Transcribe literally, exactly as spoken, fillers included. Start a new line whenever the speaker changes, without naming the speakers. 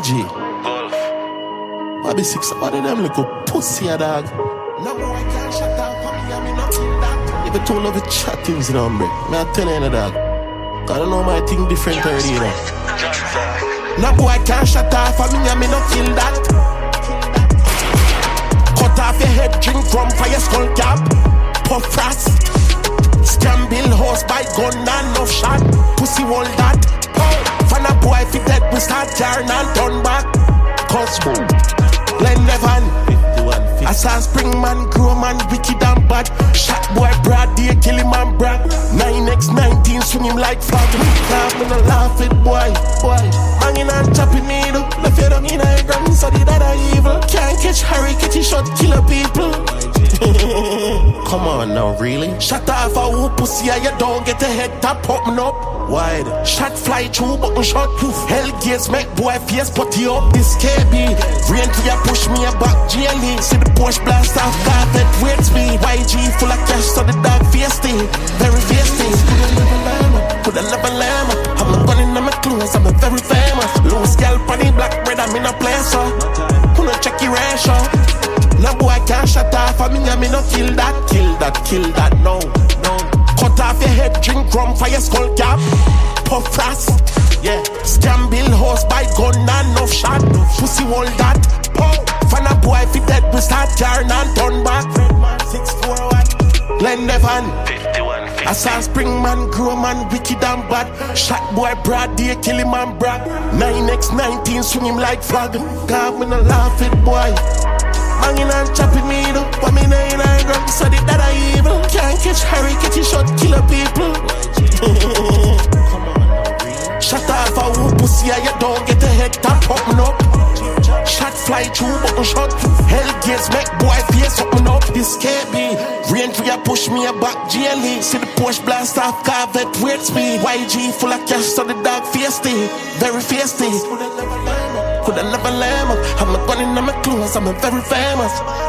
G. Bobby Six, what of them little pussy a dog? No boy can't shut down for me, I mean not kill that. If you told love it chat things, you know, hombre. Me I tell you, no dog. I don't know my thing different already, you know. No boy can't shut off for me, I mean not kill that. Cut off your head, drink rum for your skull cap. Puff frost. Scam bill horse by gun and no shot. Pussy wall that. Fan a boy if it dead, we start jarring and turn back. Cause Glenn Nevan I saw spring man, grow man, wicked and bad. Shot boy, broad day, kill him and brag. nine by nineteen, swing him like flag. Laugh, me no laugh it, boy, boy. Hanging and chopping me, though. Left you down in a ground, so the that are evil. Can't catch Harry, catch his shot, killer people. Come on now, really? Shut off a whoop, pussy, you don't get a head top popping up. Wide. Shot fly through, button shot. Hell gates make boy face putty up. This K B. Rain to ya push me a back G L E. See the Porsche blast off carpet, wait speed. Y G full of cash, so the dog feisty. Very feisty. Could I never lamb? I'm a gun in my clothes, I'm a very famous. Loose scalp on the black bread, I'm in a place, so who no check your ratio? No boy can't shut off for me, I mean no kill that. Kill that, kill that, no, no. Cut off your head, drink rum for your skull cap. Puff frost, yeah. Scam bill horse by gun and no shot. Pussy wall that. Fan a boy if it dead, we start jarring and turn back. six four one Glenn Nevan I saw spring man, grow man, wicked and bad. Shot boy, broad day, kill him and brag. nine by nineteen, swing him like flag. God, me no laugh it, boy. Hanging and chopping me, though. But me no in a ground, so the that are evil. Can't catch Harry, catch his shot, killer people. Come on, really? Shut off a whoop, pussy, you don't get a head top popping up. Shot fly through, button shot. Hell gates make boy face open up. This can't be. Rain for ya push me a back G L E. See the Porsche blast off Corvette, wait speed. Y G full of cash, so the dog feisty. Very feisty. Could I never lamb up? I'm a gun in my clothes, I'm a very famous.